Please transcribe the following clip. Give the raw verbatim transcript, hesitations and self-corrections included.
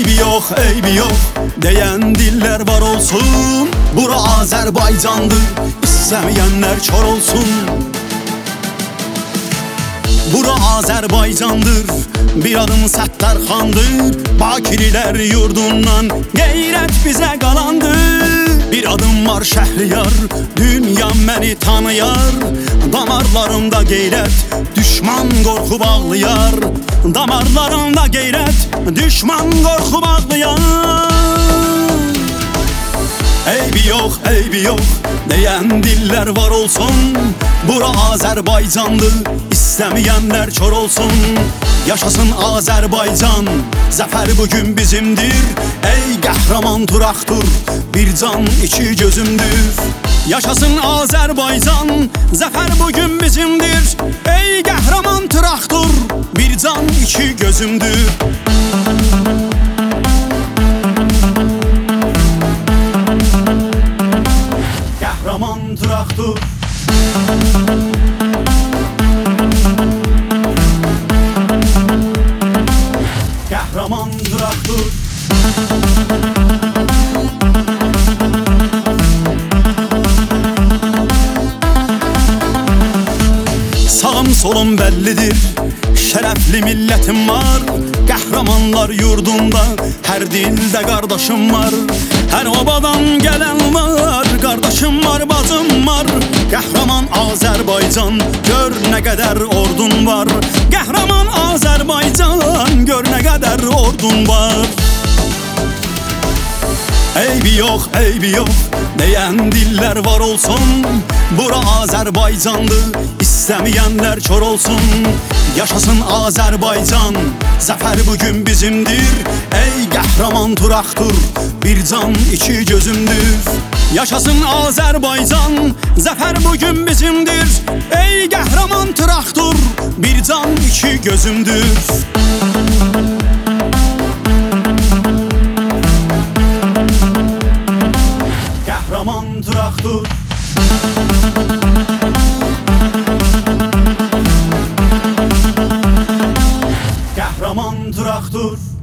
Eybi yox, eybi yox deyən dillər var olsun. Bura Azərbaycandır, istəməyənlər kör olsun. Bura Azərbaycandır, bir adım Səttarxandır. Bakirilər yurdundan qeyrət bizə qalandır. Bir adım var Şəhriyar, dünya məni tanıyar. Damarlarımda qeyrət, düşman qorxu bağlayar. Damarlarımda qeyrət, düşman qorxu bağlayar. Eybi yox, eybi yox deyən dillər var olsun. Bura Azərbaycandır, istəməyənlər kör olsun. Yaşasın Azərbaycan, zəfər bugün bizimdir. Ey qəhrəman Traktor, bir can iki gözümdür. Yaşasın Azərbaycan, zəfər bugün bizimdir. Ey qəhrəman Traktor, bir can iki gözümdür. Qəhrəman Traktor, Qəhrəman Traktor. Sağım solum bəllidir, şərəfli millətim var. Qəhrəmanlar yurdunda, hər dildə qardaşım var. Hər obadan gələn var, qardaşım var, bacım var. Qəhrəman Azərbaycan, gör nə qədər ordun var. Qəhrəman Azərbaycan, gör nə qədər ordun var. Eybi yox, eybi yox deyən dillər var olsun. Bura Azərbaycandır, istəməyənlər kör olsun. Yaşasın Azərbaycan, zəfər bugün bizimdir. Ey qəhrəman Traktor, bir can iki gözümdür. Yaşasın Azərbaycan, zəfər bugün bizimdir. Ey qəhrəman Traktor, bir can iki gözümdür. Qəhrəman Traktor, Qəhrəman Traktor.